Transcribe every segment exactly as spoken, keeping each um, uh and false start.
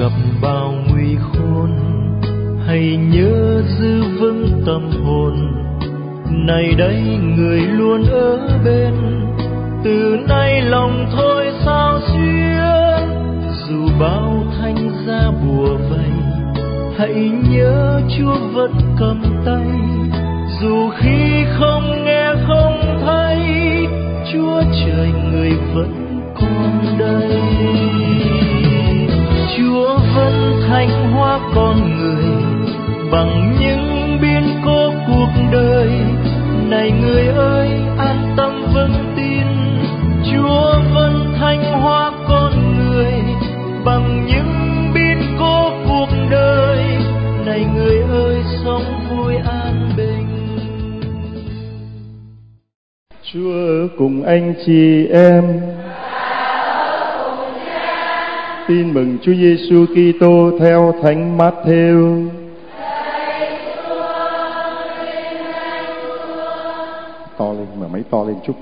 gặp bao nguy khốn, hãy nhớ giữ vững tâm hồn. Này đây người luôn ở bên, từ nay lòng thôi sao xuyên. Dù bao thanh giá bùa vây, hãy nhớ Chúa vẫn cầm tay. Dù khi không nghe không thấy, Chúa trời người vẫn còn đây. Chúa vẫn thanh hóa con người bằng những biến cố cuộc đời. Này người ơi an tâm vững tin, Chúa vẫn thanh hóa con người bằng những biến cố cuộc đời. Này người ơi sống vui an bình. Chúa ở cùng anh chị em. Tin mừng Chúa Giêsu Kitô theo Thánh Mát-thêu. To lên, mở máy to lên chút.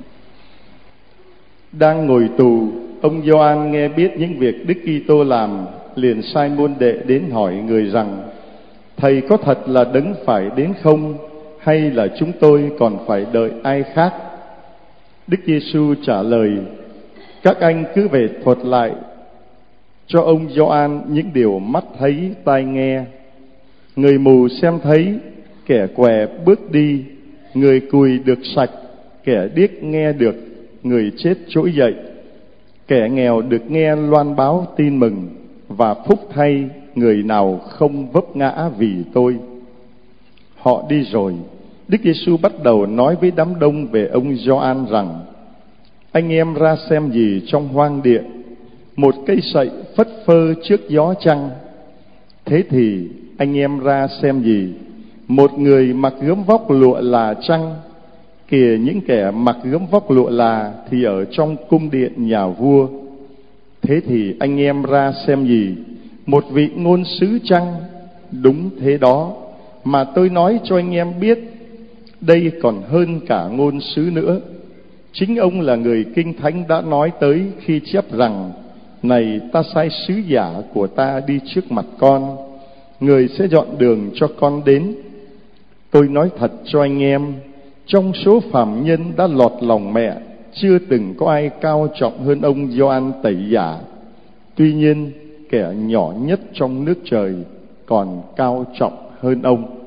Đang ngồi tù, ông Gioan nghe biết những việc Đức Kitô làm, liền sai môn đệ đến hỏi người rằng: Thầy có thật là đấng phải đến không, hay là chúng tôi còn phải đợi ai khác? Đức Giêsu trả lời: Các anh cứ về thuật lại cho ông Gioan những điều mắt thấy tai nghe. Người mù xem thấy, kẻ què bước đi, người cùi được sạch, kẻ điếc nghe được, người chết trỗi dậy, kẻ nghèo được nghe loan báo tin mừng, và phúc thay người nào không vấp ngã vì tôi. Họ đi rồi, Đức Giêsu bắt đầu nói với đám đông về ông Gioan rằng: Anh em ra xem gì trong hoang địa? Một cây sậy phất phơ trước gió chăng? Thế thì anh em ra xem gì? Một người mặc gấm vóc lụa là chăng? Kìa, những kẻ mặc gấm vóc lụa là thì ở trong cung điện nhà vua. Thế thì anh em ra xem gì? Một vị ngôn sứ chăng? Đúng thế đó, mà tôi nói cho anh em biết, đây còn hơn cả ngôn sứ nữa. Chính ông là người Kinh Thánh đã nói tới khi chép rằng: Này, ta sai sứ giả của ta đi trước mặt con, người sẽ dọn đường cho con đến. Tôi nói thật cho anh em, trong số phàm nhân đã lọt lòng mẹ, chưa từng có ai cao trọng hơn ông Gioan Tẩy Giả. Tuy nhiên, kẻ nhỏ nhất trong nước trời còn cao trọng hơn ông.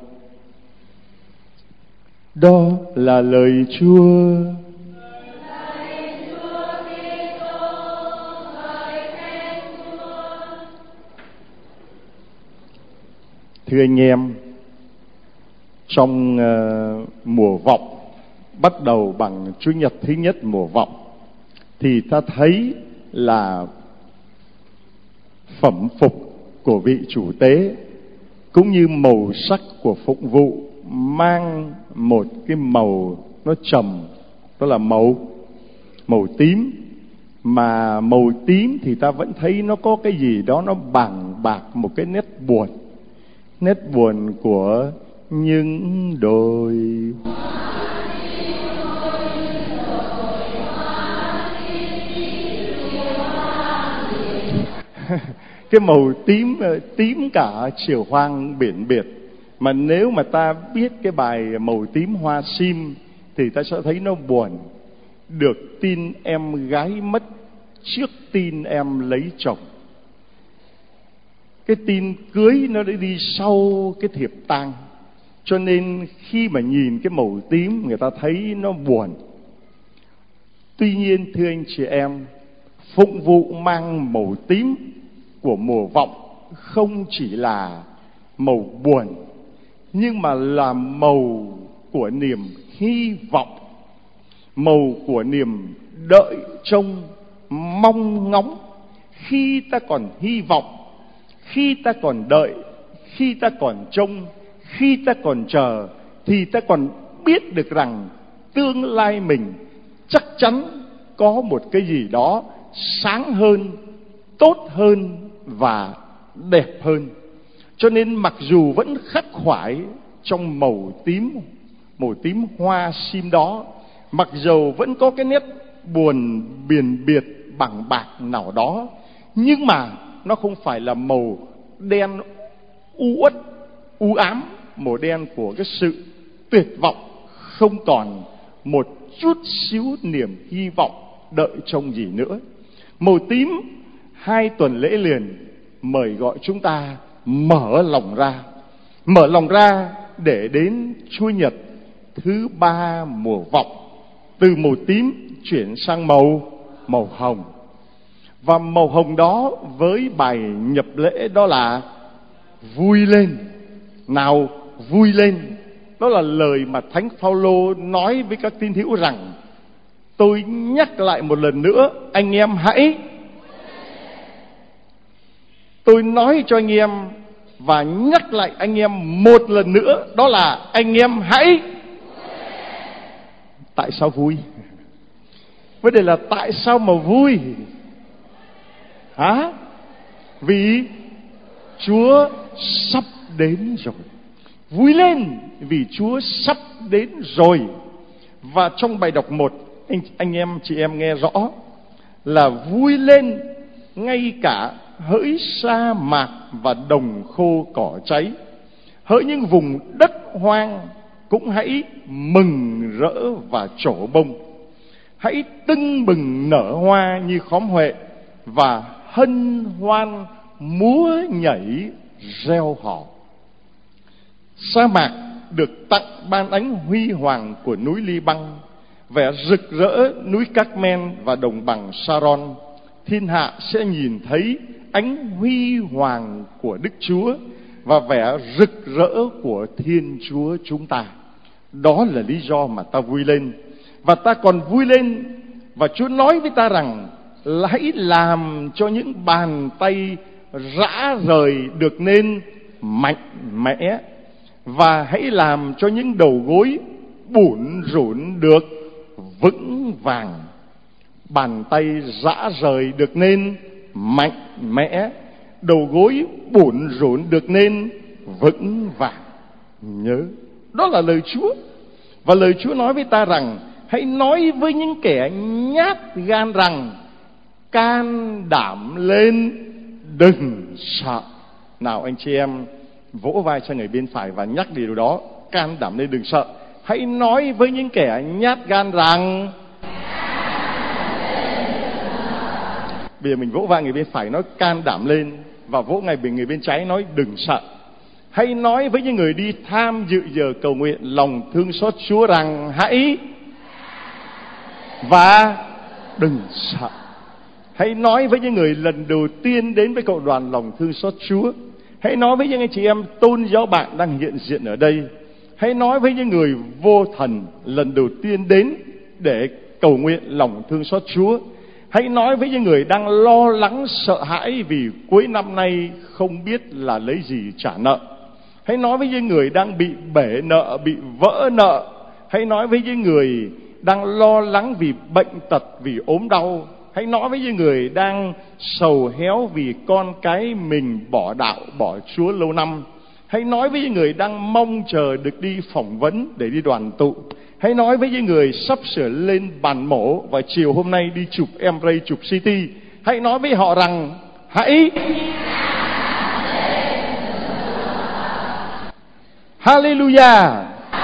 Đó là lời Chúa. Thưa anh em, trong uh, mùa vọng, bắt đầu bằng Chủ nhật thứ nhất mùa vọng, thì ta thấy là phẩm phục của vị chủ tế cũng như màu sắc của phụng vụ mang một cái màu nó trầm, đó là màu màu tím. Mà màu tím thì ta vẫn thấy nó có cái gì đó nó bàng bạc, một cái nét buồn, nét buồn của những đồi. Cái màu tím, tím cả chiều hoang biển biệt. Mà nếu mà ta biết cái bài Màu tím hoa sim thì ta sẽ thấy nó buồn. Được tin em gái mất trước tin em lấy chồng. Cái tin cưới nó đã đi sau cái thiệp tang. Cho nên khi mà nhìn cái màu tím, người ta thấy nó buồn. Tuy nhiên thưa anh chị em, phụng vụ mang màu tím của mùa vọng không chỉ là màu buồn, nhưng mà là màu của niềm hy vọng, màu của niềm đợi trông, mong ngóng. Khi ta còn hy vọng, khi ta còn đợi, khi ta còn trông, khi ta còn chờ, thì ta còn biết được rằng tương lai mình chắc chắn có một cái gì đó sáng hơn, tốt hơn và đẹp hơn. Cho nên mặc dù vẫn khắc khoải trong màu tím, màu tím hoa sim đó, mặc dầu vẫn có cái nét buồn biền biệt bằng bạc nào đó, nhưng mà nó không phải là màu đen u uất, u ám, màu đen của cái sự tuyệt vọng, không còn một chút xíu niềm hy vọng đợi trông gì nữa. Màu tím hai tuần lễ liền mời gọi chúng ta mở lòng ra, mở lòng ra để đến Chúa Nhật thứ ba mùa vọng, từ màu tím chuyển sang màu màu hồng. Và màu hồng đó với bài nhập lễ đó là vui lên. Nào vui lên. Đó là lời mà Thánh Phaolô nói với các tín hữu rằng: tôi nhắc lại một lần nữa, anh em hãy. Tôi nói cho anh em và nhắc lại anh em một lần nữa, đó là anh em hãy. Tại sao vui? Vấn đề là tại sao mà vui? Hả? Vì Chúa sắp đến rồi. Vui lên vì Chúa sắp đến rồi. Và trong bài đọc một, anh, anh em chị em nghe rõ là vui lên ngay cả hỡi sa mạc và đồng khô cỏ cháy, hỡi những vùng đất hoang cũng hãy mừng rỡ và trổ bông. Hãy tưng bừng nở hoa như khóm huệ và hân hoan múa nhảy reo hò. Sa mạc được tặng ban ánh huy hoàng của núi Li-băng, vẻ rực rỡ núi Các-men và đồng bằng Sa-ron. Thiên hạ sẽ nhìn thấy ánh huy hoàng của Đức Chúa và vẻ rực rỡ của Thiên Chúa chúng ta. Đó là lý do mà ta vui lên. Và ta còn vui lên, và Chúa nói với ta rằng là hãy làm cho những bàn tay rã rời được nên mạnh mẽ, và hãy làm cho những đầu gối bủn rủn được vững vàng. Bàn tay rã rời được nên mạnh mẽ, đầu gối bủn rủn được nên vững vàng. Nhớ, đó là lời Chúa. Và lời Chúa nói với ta rằng hãy nói với những kẻ nhát gan rằng can đảm lên, đừng sợ. Nào anh chị em vỗ vai cho người bên phải và nhắc điều đó: can đảm lên, đừng sợ. Hãy nói với những kẻ nhát gan rằng. Bây giờ mình vỗ vai người bên phải nói can đảm lên, và vỗ ngay bên người bên trái nói đừng sợ. Hãy nói với những người đi tham dự giờ cầu nguyện lòng thương xót Chúa rằng hãy và đừng sợ. Hãy nói với những người lần đầu tiên đến với cộng đoàn lòng thương xót Chúa. Hãy nói với những anh chị em tôn giáo bạn đang hiện diện ở đây. Hãy nói với những người vô thần lần đầu tiên đến để cầu nguyện lòng thương xót Chúa. Hãy nói với những người đang lo lắng sợ hãi vì cuối năm nay không biết là lấy gì trả nợ. Hãy nói với những người đang bị bể nợ, bị vỡ nợ. Hãy nói với những người đang lo lắng vì bệnh tật, vì ốm đau. Hãy nói với những người đang sầu héo vì con cái mình bỏ đạo, bỏ Chúa lâu năm. Hãy nói với những người đang mong chờ được đi phỏng vấn để đi đoàn tụ. Hãy nói với những người sắp sửa lên bàn mổ và chiều hôm nay đi chụp em rờ a, chụp xê tê. Hãy nói với họ rằng hãy. Hallelujah.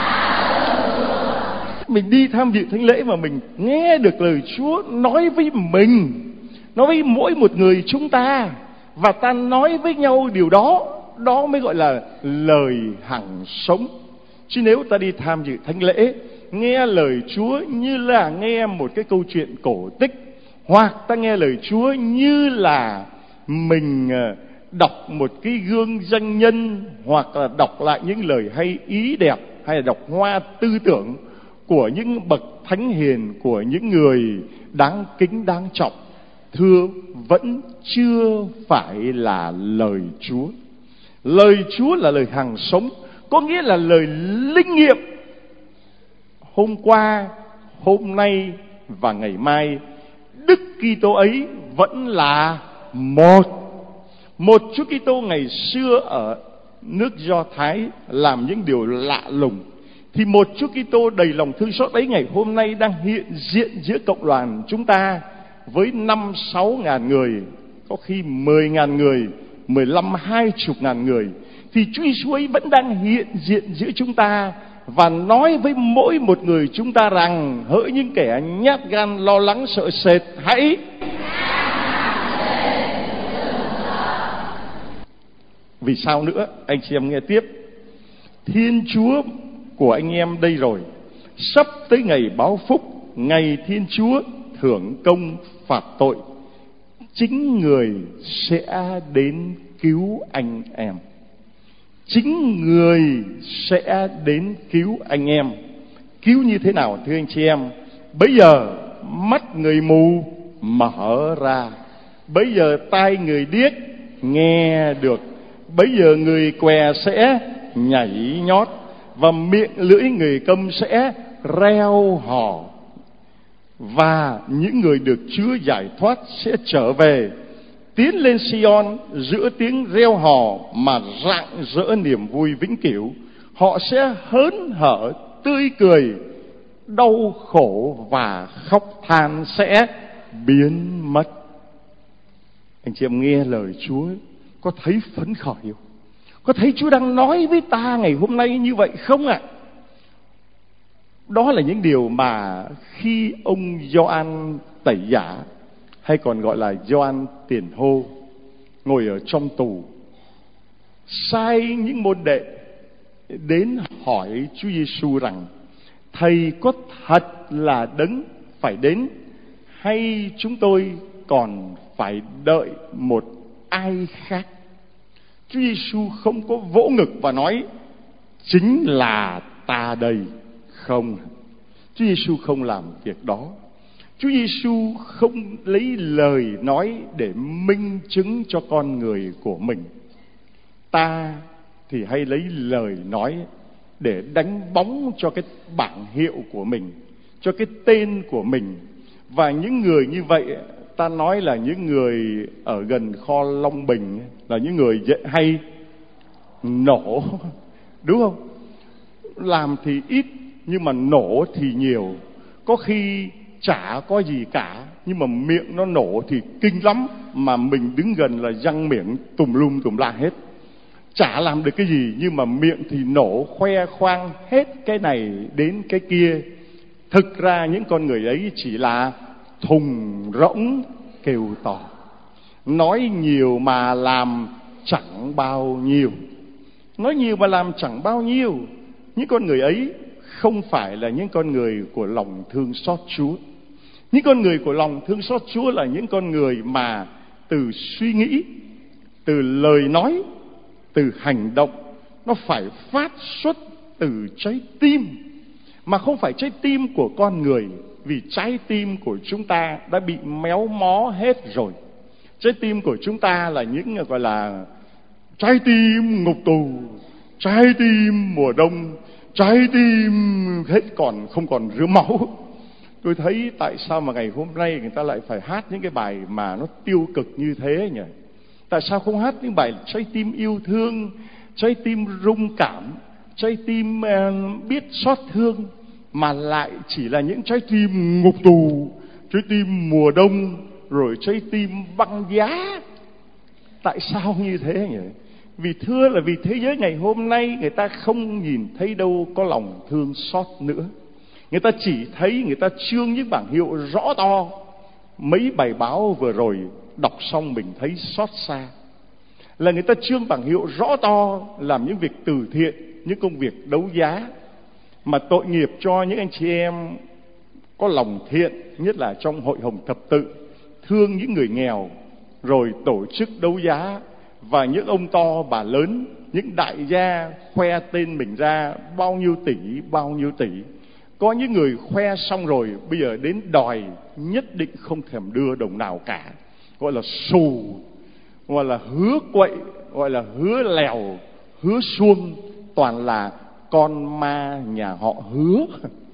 Mình đi tham dự thánh lễ mà mình nghe được lời Chúa nói với mình, nói với mỗi một người chúng ta, và ta nói với nhau điều đó, đó mới gọi là lời hằng sống. Chứ nếu ta đi tham dự thánh lễ, nghe lời Chúa như là nghe một cái câu chuyện cổ tích, hoặc ta nghe lời Chúa như là mình đọc một cái gương danh nhân, hoặc là đọc lại những lời hay ý đẹp, hay là đọc hoa tư tưởng của những bậc thánh hiền, của những người đáng kính đáng trọng, thưa, vẫn chưa phải là lời Chúa. Lời Chúa là lời hằng sống, có nghĩa là lời linh nghiệm. Hôm qua, hôm nay và ngày mai, Đức Kitô ấy vẫn là một. Một Chúa Kitô ngày xưa ở nước Do Thái làm những điều lạ lùng, thì một Chúa Kitô đầy lòng thương xót ấy ngày hôm nay đang hiện diện giữa cộng đoàn chúng ta với năm sáu ngàn người có khi mười ngàn người, mười lăm, hai chục ngàn người, thì Chúa Giêsu ấy vẫn đang hiện diện giữa chúng ta và nói với mỗi một người chúng ta rằng: hỡi những kẻ nhát gan lo lắng sợ sệt, hãy vì sao nữa? Anh chị em nghe tiếp. Thiên Chúa của anh em đây rồi, sắp tới ngày báo phúc, ngày Thiên Chúa thưởng công phạt tội. Chính người sẽ đến cứu anh em. Chính người sẽ đến cứu anh em. Cứu như thế nào thưa anh chị em? Bây giờ mắt người mù mở ra, bây giờ tai người điếc nghe được, bây giờ người què sẽ nhảy nhót, và miệng lưỡi người câm sẽ reo hò. Và những người được Chúa giải thoát sẽ trở về, tiến lên Sion giữa tiếng reo hò mà rạng rỡ niềm vui vĩnh cửu. Họ sẽ hớn hở tươi cười, đau khổ và khóc than sẽ biến mất. Anh chị em nghe lời Chúa có thấy phấn khởi không? Có thấy Chúa đang nói với ta ngày hôm nay như vậy không ạ? À? Đó là những điều mà khi ông Gioan Tẩy Giả, hay còn gọi là Gioan Tiền Hô, ngồi ở trong tù, sai những môn đệ đến hỏi Chúa Giêsu rằng: Thầy có thật là đấng phải đến, hay chúng tôi còn phải đợi một ai khác? Chúa Giêsu không có vỗ ngực và nói: chính là ta đây. Không, Chúa Giêsu không làm việc đó. Chúa Giêsu không lấy lời nói để minh chứng cho con người của mình. Ta thì hay lấy lời nói để đánh bóng cho cái bảng hiệu của mình, cho cái tên của mình. Và những người như vậy, ta nói là những người ở gần kho Long Bình, là những người hay nổ, đúng không? Làm thì ít nhưng mà nổ thì nhiều. Có khi chả có gì cả, nhưng mà miệng nó nổ thì kinh lắm, mà mình đứng gần là răng miệng tùm lum tùm la hết. Chả làm được cái gì, nhưng mà miệng thì nổ, khoe khoang hết cái này đến cái kia. Thực ra những con người ấy chỉ là thùng rỗng kêu to, nói nhiều mà làm chẳng bao nhiêu. Nói nhiều mà làm chẳng bao nhiêu. Những con người ấy không phải là những con người của lòng thương xót Chúa. Những con người của lòng thương xót Chúa là những con người mà từ suy nghĩ, từ lời nói, từ hành động, nó phải phát xuất từ trái tim, mà không phải trái tim của con người. Vì trái tim của chúng ta đã bị méo mó hết rồi. Trái tim của chúng ta là những gọi là trái tim ngục tù, trái tim mùa đông, trái tim hết còn không còn rứa máu. Tôi thấy tại sao mà ngày hôm nay người ta lại phải hát những cái bài mà nó tiêu cực như thế nhỉ? Tại sao không hát những bài trái tim yêu thương, trái tim rung cảm, trái tim uh, biết xót thương, mà lại chỉ là những trái tim ngục tù, trái tim mùa đông, rồi trái tim băng giá? Tại sao như thế nhỉ? Vì thưa là vì thế giới ngày hôm nay người ta không nhìn thấy đâu có lòng thương xót nữa. Người ta chỉ thấy người ta trương những bảng hiệu rõ to. Mấy bài báo vừa rồi đọc xong mình thấy xót xa, là người ta trương bảng hiệu rõ to làm những việc từ thiện, những công việc đấu giá. Mà tội nghiệp cho những anh chị em có lòng thiện, nhất là trong hội hồng thập tự, thương những người nghèo, rồi tổ chức đấu giá. Và những ông to bà lớn, những đại gia khoe tên mình ra bao nhiêu tỷ, bao nhiêu tỷ. Có những người khoe xong rồi bây giờ đến đòi nhất định không thèm đưa đồng nào cả. Gọi là xù, gọi là hứa quậy, gọi là hứa lèo, hứa suông. Toàn là con ma nhà họ Hứa.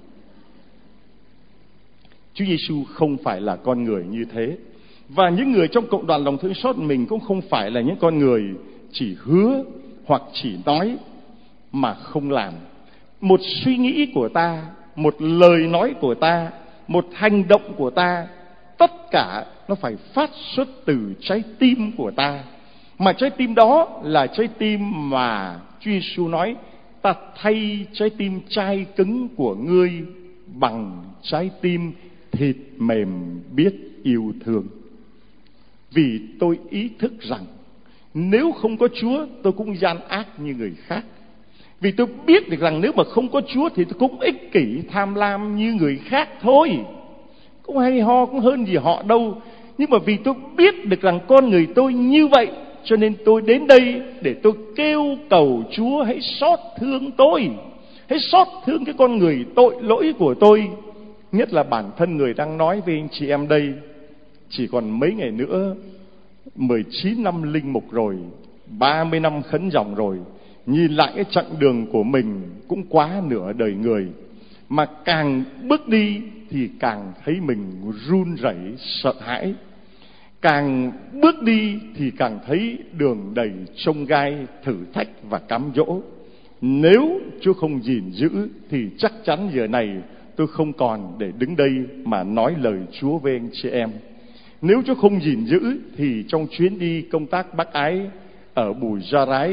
Chúa Giêsu không phải là con người như thế. Và những người trong cộng đoàn lòng thương xót mình cũng không phải là những con người chỉ hứa hoặc chỉ nói mà không làm. Một suy nghĩ của ta, một lời nói của ta, một hành động của ta, tất cả nó phải phát xuất từ trái tim của ta. Mà trái tim đó là trái tim mà Chúa Giêsu nói: ta thay trái tim chai cứng của ngươi bằng trái tim thịt mềm biết yêu thương. Vì tôi ý thức rằng nếu không có Chúa, tôi cũng gian ác như người khác. Vì tôi biết được rằng nếu mà không có Chúa thì tôi cũng ích kỷ tham lam như người khác thôi, cũng hay ho cũng hơn gì họ đâu. Nhưng mà vì tôi biết được rằng con người tôi như vậy, cho nên tôi đến đây để tôi kêu cầu Chúa hãy xót thương tôi, hãy xót thương cái con người tội lỗi của tôi. Nhất là bản thân người đang nói với anh chị em đây, chỉ còn mấy ngày nữa mười chín năm linh mục rồi, ba mươi năm khấn dòng rồi. Nhìn lại cái chặng đường của mình cũng quá nửa đời người, mà càng bước đi thì càng thấy mình run rẩy sợ hãi. Càng bước đi thì càng thấy đường đầy chông gai, thử thách và cám dỗ. Nếu Chúa không gìn giữ thì chắc chắn giờ này tôi không còn để đứng đây mà nói lời Chúa với anh chị em. Nếu Chúa không gìn giữ thì trong chuyến đi công tác bác ái ở Bùi Gia Rái,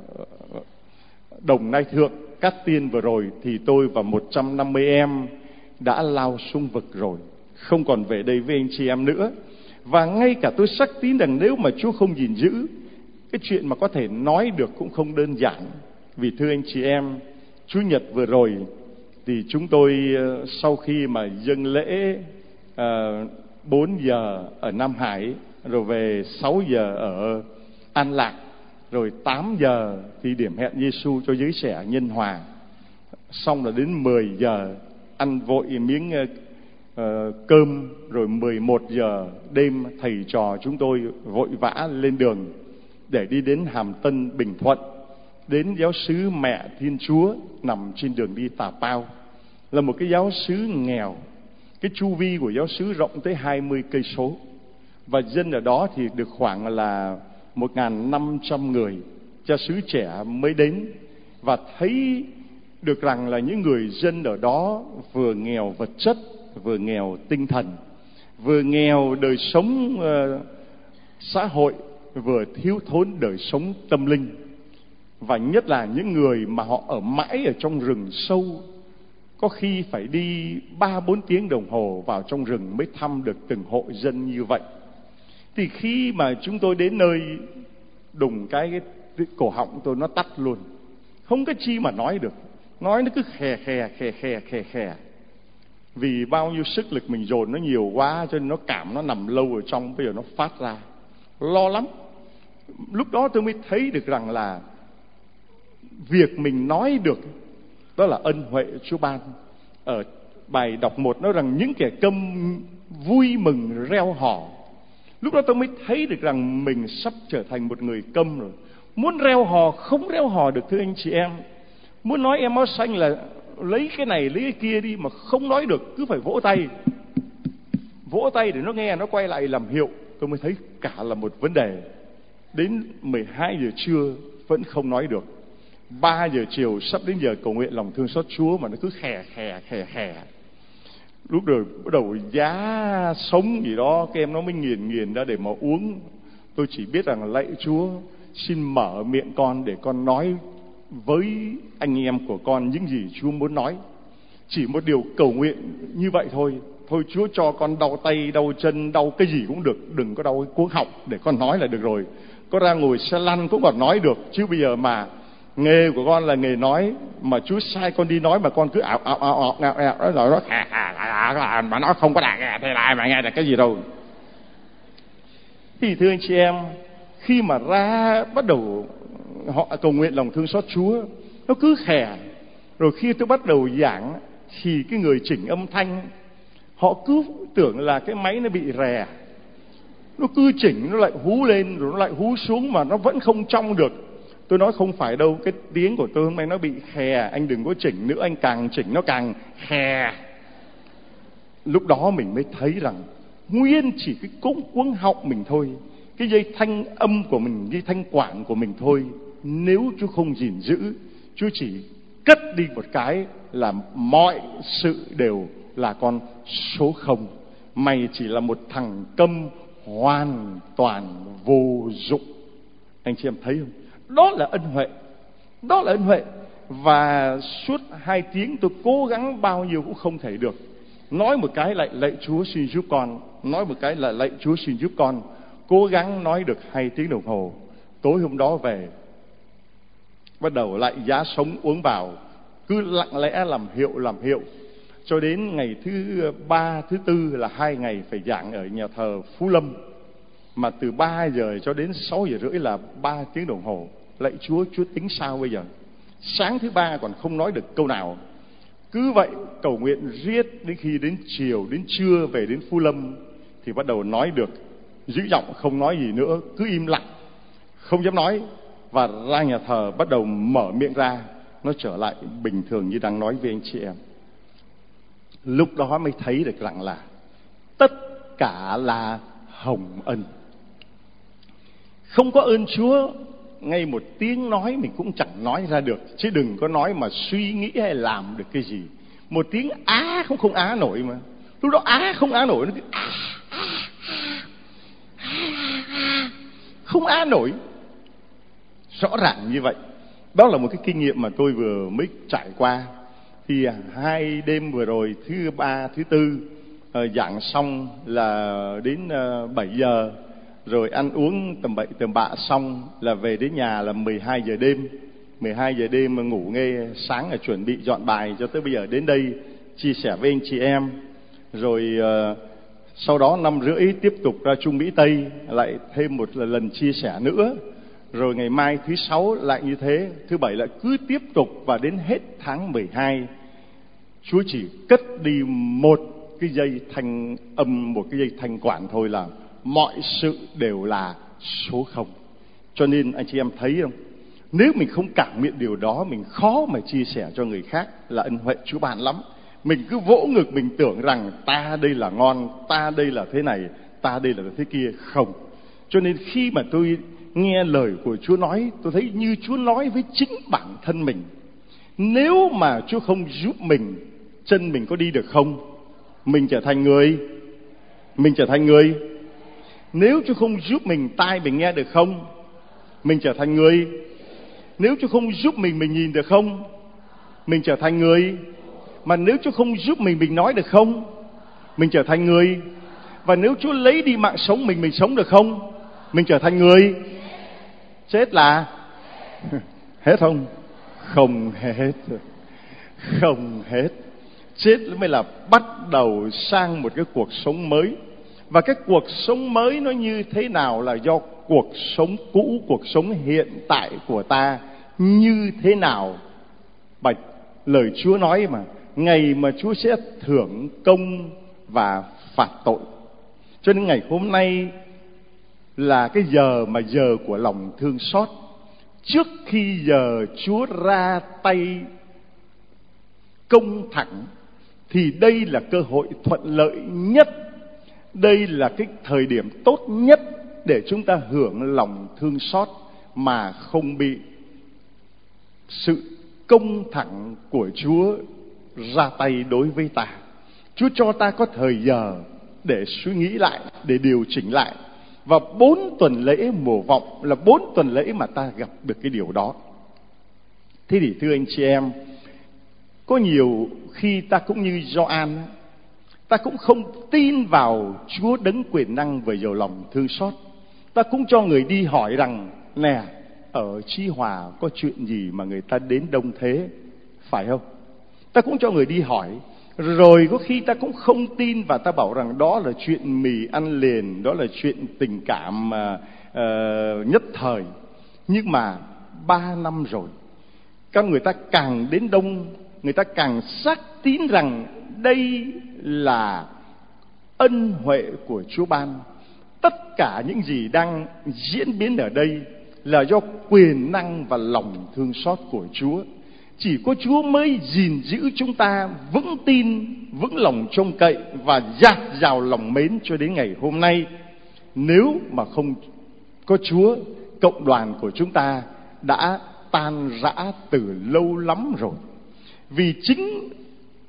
Đồng Nai Thượng, Cát Tiên vừa rồi, thì tôi và một trăm năm mươi em đã lao sung vực rồi, không còn về đây với anh chị em nữa. Và ngay cả tôi xác tín rằng nếu mà Chúa không gìn giữ, cái chuyện mà có thể nói được cũng không đơn giản. Vì thưa anh chị em, Chủ nhật vừa rồi thì chúng tôi sau khi mà dâng lễ uh, bốn giờ ở Nam Hải, rồi về sáu giờ ở An Lạc, rồi tám giờ thì điểm hẹn Giêsu cho giới trẻ Nhân Hòa. Xong là đến mười giờ ăn vội miếng uh, cơm, rồi mười một giờ đêm thầy trò chúng tôi vội vã lên đường để đi đến Hàm Tân, Bình Thuận, đến giáo xứ Mẹ Thiên Chúa nằm trên đường đi Tà Pao. Là một cái giáo xứ nghèo, cái chu vi của giáo xứ rộng tới hai mươi cây số, và dân ở đó thì được khoảng là một nghìn năm trăm người, cha xứ trẻ mới đến. Và thấy được rằng là những người dân ở đó vừa nghèo vật chất, vừa nghèo tinh thần, vừa nghèo đời sống uh, xã hội, vừa thiếu thốn đời sống tâm linh. Và nhất là những người mà họ ở mãi ở trong rừng sâu, có khi phải đi ba bốn tiếng đồng hồ vào trong rừng mới thăm được từng hộ dân như vậy. Thì khi mà chúng tôi đến nơi, đùng cái, cái, cái cổ họng tôi nó tắt luôn, không có chi mà nói được, nói nó cứ khè khè khè khè khè khè. Vì bao nhiêu sức lực mình dồn nó nhiều quá, cho nên nó cảm nó nằm lâu ở trong, bây giờ nó phát ra, lo lắm. Lúc đó tôi mới thấy được rằng là việc mình nói được đó là ân huệ Chúa ban. Ở bài đọc một nói rằng những kẻ câm vui mừng reo hò. Lúc đó tôi mới thấy được rằng mình sắp trở thành một người câm rồi. Muốn reo hò không reo hò được thưa anh chị em. Muốn nói em áo xanh là lấy cái này lấy cái kia đi mà không nói được, cứ phải vỗ tay. Vỗ tay để nó nghe, nó quay lại làm hiệu. Tôi mới thấy cả là một vấn đề. Đến mười hai giờ trưa vẫn không nói được. ba giờ chiều sắp đến giờ cầu nguyện lòng thương xót Chúa mà nó cứ khè khè khè khè. Lúc rồi bắt đầu giá sống gì đó, cái em nó mới nghiền nghiền ra để mà uống. Tôi chỉ biết rằng lạy Chúa, xin mở miệng con để con nói với anh em của con những gì Chúa muốn nói. Chỉ một điều cầu nguyện như vậy thôi. Thôi Chúa cho con đau tay, đau chân, đau cái gì cũng được, đừng có đau cái cuống họng để con nói là được rồi. Có ra ngồi xe lăn cũng còn nói được, chứ bây giờ mà nghề của con là nghề nói, mà Chúa sai con đi nói mà con cứ ảo ảo ảo ảo ảo ảo rồi nó khà khà khà mà nó không có đạt nghe thế lại mà nghe được cái gì đâu. Thì thưa anh chị em, khi mà ra bắt đầu họ cầu nguyện lòng thương xót Chúa, nó cứ khè. Rồi khi tôi bắt đầu giảng thì cái người chỉnh âm thanh họ cứ tưởng là cái máy nó bị rè, nó cứ chỉnh nó lại hú lên rồi nó lại hú xuống mà nó vẫn không trong được. Tôi nói không phải đâu, cái tiếng của tôi hôm nay nó bị khè, anh đừng có chỉnh nữa, anh càng chỉnh nó càng khè. Lúc đó mình mới thấy rằng nguyên chỉ cái cúng cuống họng mình thôi, cái dây thanh âm của mình, dây thanh quản của mình thôi, nếu Chúa không gìn giữ, Chúa chỉ cất đi một cái là mọi sự đều là con số không. mày chỉ là một thằng câm hoàn toàn vô dụng. Anh chị em thấy không? Đó là ân huệ, đó là ân huệ. Và suốt hai tiếng tôi cố gắng bao nhiêu cũng không thể được. Nói một cái lại lạy Chúa xin giúp con, nói một cái lại lạy Chúa xin giúp con. Cố gắng nói được hai tiếng đồng hồ. Tối hôm đó về, bắt đầu lại giá sống uống vào, cứ lặng lẽ làm hiệu làm hiệu. Cho đến ngày thứ ba, thứ tư là hai ngày phải giảng ở nhà thờ Phú Lâm. Mà từ ba giờ cho đến sáu giờ rưỡi là ba tiếng đồng hồ. Lạy Chúa, Chúa tính sao bây giờ? Sáng thứ ba còn không nói được câu nào. Cứ vậy cầu nguyện riết đến khi đến chiều, đến trưa về đến Phú Lâm thì bắt đầu nói được, dữ giọng không nói gì nữa, cứ im lặng, không dám nói. Và ra nhà thờ bắt đầu mở miệng ra, nó trở lại bình thường như đang nói với anh chị em. Lúc đó mới thấy được rằng là tất cả là hồng ân. Không có ơn Chúa, ngay một tiếng nói mình cũng chẳng nói ra được, chứ đừng có nói mà suy nghĩ hay làm được cái gì. Một tiếng á không không á nổi mà. Lúc đó á không á nổi, nó cứ á, á, á, á, không á nổi. Rõ ràng như vậy. Đó là một cái kinh nghiệm mà tôi vừa mới trải qua. Thì hai đêm vừa rồi, thứ ba, thứ tư, giảng xong là đến bảy giờ. Rồi ăn uống tầm bậy tầm bạ xong là về đến nhà là mười hai giờ đêm. mười hai giờ đêm mà ngủ nghe, sáng là chuẩn bị dọn bài cho tới bây giờ đến đây chia sẻ với anh chị em. Rồi uh, sau đó năm rưỡi tiếp tục ra Trung Mỹ Tây, lại thêm một lần chia sẻ nữa. Rồi ngày mai thứ sáu lại như thế, thứ bảy lại cứ tiếp tục, và đến hết tháng mười hai Chúa chỉ cất đi một cái dây thanh âm, một cái dây thanh quản thôi là mọi sự đều là số không. Cho nên anh chị em thấy không, nếu mình không cảm nhận điều đó, mình khó mà chia sẻ cho người khác là ân huệ Chúa ban lắm. Mình cứ vỗ ngực, mình tưởng rằng ta đây là ngon, ta đây là thế này, ta đây là thế kia. Không. Cho nên khi mà tôi nghe lời của Chúa nói, tôi thấy như Chúa nói với chính bản thân mình. Nếu mà Chúa không giúp mình, chân mình có đi được không? Mình trở thành người Mình trở thành người Nếu Chúa không giúp mình, tai mình nghe được không? Mình trở thành người. Nếu Chúa không giúp mình, mình nhìn được không? Mình trở thành người. Mà nếu Chúa không giúp mình, mình nói được không? Mình trở thành người. Và nếu Chúa lấy đi mạng sống mình, mình sống được không? Mình trở thành người. Chết là hết không? Không hết. Không hết. Chết mới là bắt đầu sang một cái cuộc sống mới. Và cái cuộc sống mới nó như thế nào là do cuộc sống cũ, cuộc sống hiện tại của ta như thế nào. Bạch lời Chúa nói mà, ngày mà Chúa sẽ thưởng công và phạt tội. Cho nên ngày hôm nay là cái giờ mà giờ của lòng thương xót. Trước khi giờ Chúa ra tay công thẳng, thì đây là cơ hội thuận lợi nhất. Đây là cái thời điểm tốt nhất để chúng ta hưởng lòng thương xót mà không bị sự công thẳng của Chúa ra tay đối với ta. Chúa cho ta có thời giờ để suy nghĩ lại, để điều chỉnh lại. Và bốn tuần lễ mùa vọng là bốn tuần lễ mà ta gặp được cái điều đó. Thế thì thưa anh chị em, có nhiều khi ta cũng như Gioan, ta cũng không tin vào Chúa đấng quyền năng và giàu lòng thương xót. Ta cũng cho người đi hỏi rằng, nè, ở Chí Hòa có chuyện gì mà người ta đến đông thế, phải không? Ta cũng cho người đi hỏi. Rồi có khi ta cũng không tin và ta bảo rằng đó là chuyện mì ăn liền, đó là chuyện tình cảm uh, uh, nhất thời. Nhưng mà ba năm rồi, các người ta càng đến đông, người ta càng xác tín rằng đây là ân huệ của Chúa ban. Tất cả những gì đang diễn biến ở đây là do quyền năng và lòng thương xót của Chúa. Chỉ có Chúa mới gìn giữ chúng ta vững tin, vững lòng trông cậy và dạt dào lòng mến cho đến ngày hôm nay. Nếu mà không có Chúa, cộng đoàn của chúng ta đã tan rã từ lâu lắm rồi. Vì chính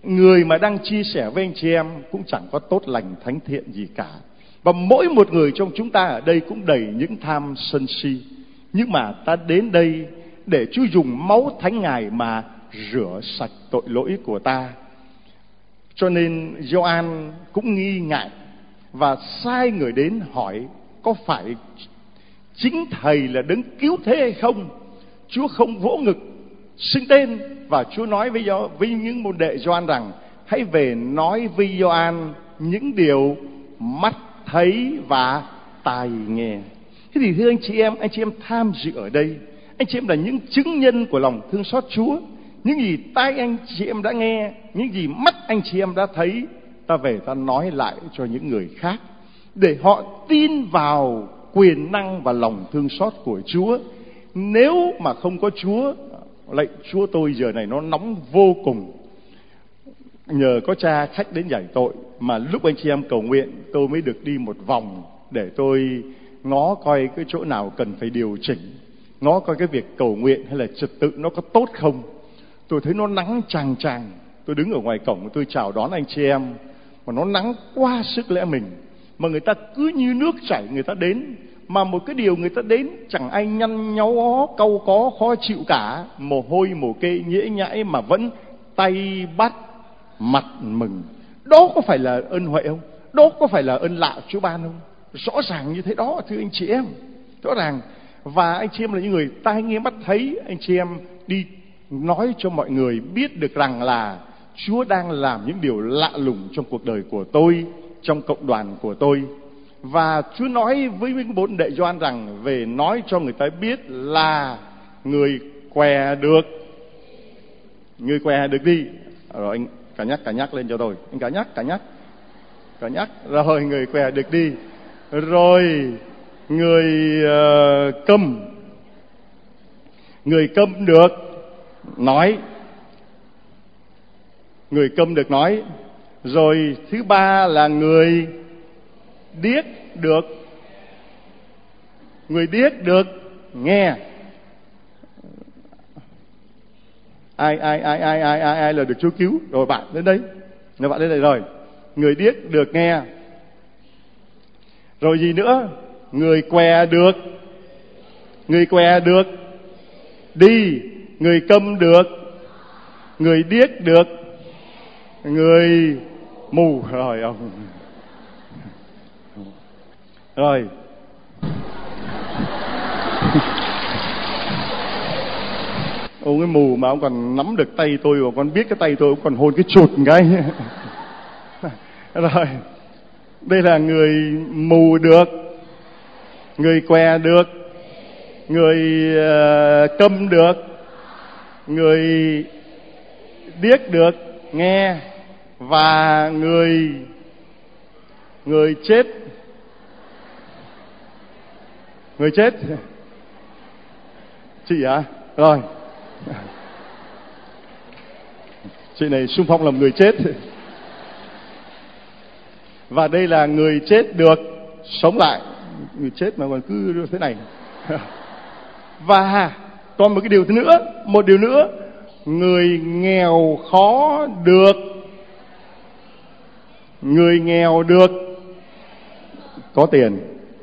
người mà đang chia sẻ với anh chị em cũng chẳng có tốt lành thánh thiện gì cả. Và mỗi một người trong chúng ta ở đây cũng đầy những tham sân si. Nhưng mà ta đến đây để Chúa dùng máu thánh Ngài mà rửa sạch tội lỗi của ta. Cho nên Gioan cũng nghi ngại và sai người đến hỏi có phải chính Thầy là đấng cứu thế hay không. Chúa không vỗ ngực xưng tên, và Chúa nói với, với những môn đệ Gioan rằng hãy về nói với Gioan những điều mắt thấy và tai nghe. Thế thì thưa anh chị em, anh chị em tham dự ở đây, anh chị em là những chứng nhân của lòng thương xót Chúa. Những gì tai anh chị em đã nghe, những gì mắt anh chị em đã thấy, ta về ta nói lại cho những người khác, để họ tin vào quyền năng và lòng thương xót của Chúa. Nếu mà không có Chúa, lạy Chúa tôi giờ này nó nóng vô cùng. Nhờ có cha khách đến giải tội mà lúc anh chị em cầu nguyện, tôi mới được đi một vòng để tôi ngó coi cái chỗ nào cần phải điều chỉnh, ngó coi cái việc cầu nguyện hay là trật tự nó có tốt không. Tôi thấy nó nắng chang chang, tôi đứng ở ngoài cổng tôi chào đón anh chị em, mà nó nắng quá sức lẽ mình, mà người ta cứ như nước chảy người ta đến. Mà một cái điều người ta đến chẳng ai nhăn nhó cau có khó chịu cả, mồ hôi mồ kê nhễ nhãi mà vẫn tay bắt mặt mừng. Đó có phải là ơn huệ không? Đó có phải là ơn lạ Chúa ban không? Rõ ràng như thế đó thưa anh chị em, rõ ràng. Và anh chị em là những người tai nghe mắt thấy, anh chị em đi nói cho mọi người biết được rằng là Chúa đang làm những điều lạ lùng trong cuộc đời của tôi, trong cộng đoàn của tôi. Và Chúa nói với những bốn đệ Gioan rằng về nói cho người ta biết là người què được, người què được đi. Rồi anh cả nhắc cả nhắc lên cho tôi, anh cả nhắc cả nhắc cả nhắc rồi người què được đi, rồi người uh, câm người câm được nói, người câm được nói. Rồi thứ ba là người điếc được, người điếc được nghe. Ai ai ai ai ai ai ai là được Chúa cứu? Rồi bạn đến đây, rồi bạn đến đây rồi. Người điếc được nghe. Rồi gì nữa? Người què được, người què được đi, người câm được, người điếc được, người mù. Rồi ông rồi ông cái mù mà ông còn nắm được tay tôi, và con biết cái tay tôi, ông còn hôn cái chuột một cái. Rồi đây là người mù được, người què được, người uh, câm được, người điếc được nghe, và người người chết người chết chị à? Rồi chị này xung phong làm người chết. Và đây là người chết được sống lại. Người chết mà còn cứ thế này. Và còn một cái điều nữa, một điều nữa, người nghèo khó được, người nghèo được có tiền.